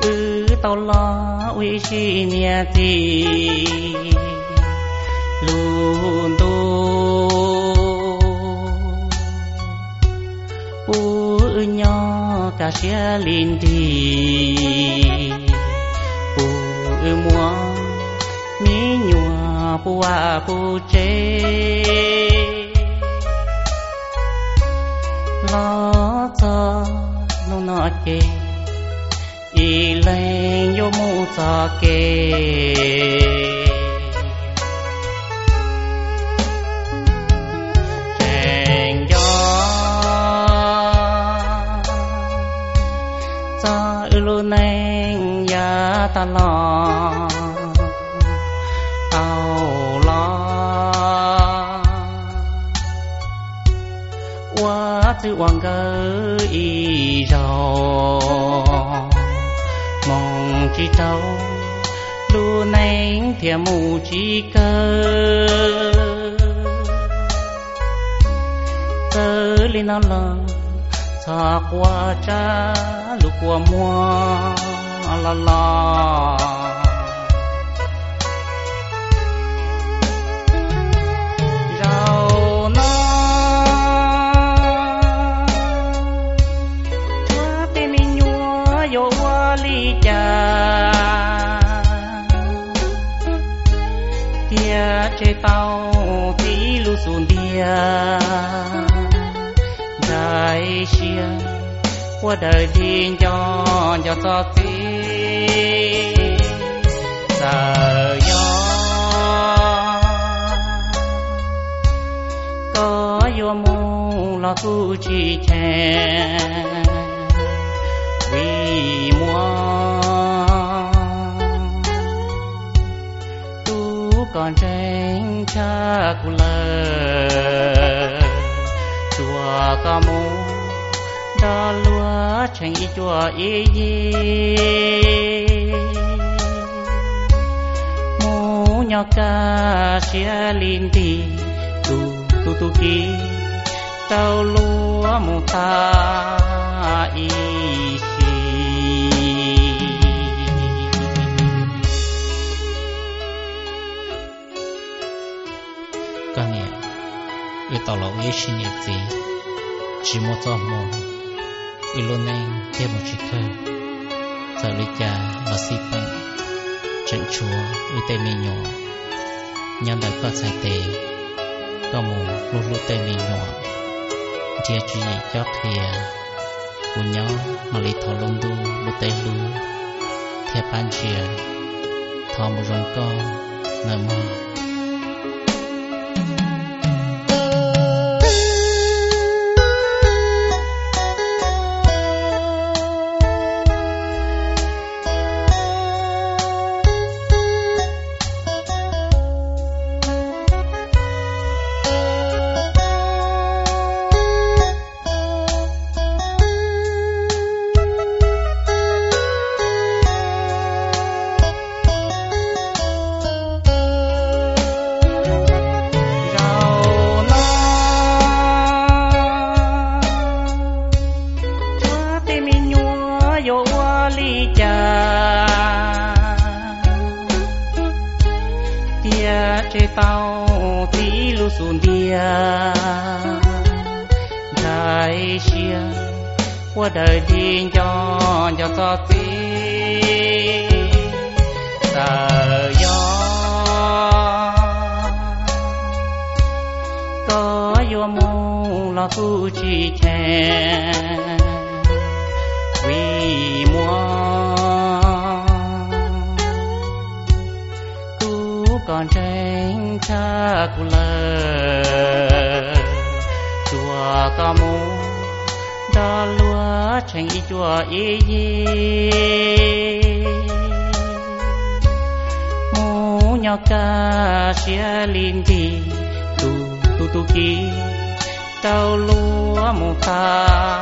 tao lo uy chi nia ti luôn tu u nhỏ cả xe linh đi u mua mi nhua bua bu chế lo cho nó chê y lên yo mu cho kê chèn gió cho lu neng ya ta lo tao lo quá chữ hoàng cơ y giàu mong chỉ tao lu neng thiềm mù chỉ cơ cơ lên nó lờ xa qua cha lu qua mua la la chế tao tí lu xuân tia đại xia qua đời đi cho tí giờ gió có vô mu lo tu chi chè vì mua còn tranh cha cu lơ chùa ca mô đo lúa tranh y chùa y mô nhỏ ca xia linh đi tu ki tao lúa mô ta y tao lo ý xin nhật gì chỉ một giọt mồ ý luôn anh thêm một chiếc khơi giờ lấy cha và xí bệnh trận chúa ý tê mì nhỏ nhân đời có sai tê có mù lúc lúc tê mì nhỏ chia chỉ cho thìa của nhỏ mà lấy thọ lông đu lúc tê lưu theo ban chia thọ một rồng con nơi mơ chế tao tí lu xuân tia đại xia qua đời đi cho tí giờ gió có vô mu lo tu chi chè vì mua còn tranh cha cu lơ chùa ca mô đo lúa tranh y chùa y mô nhỏ ca xia linh đi tu ki tao lúa mô ta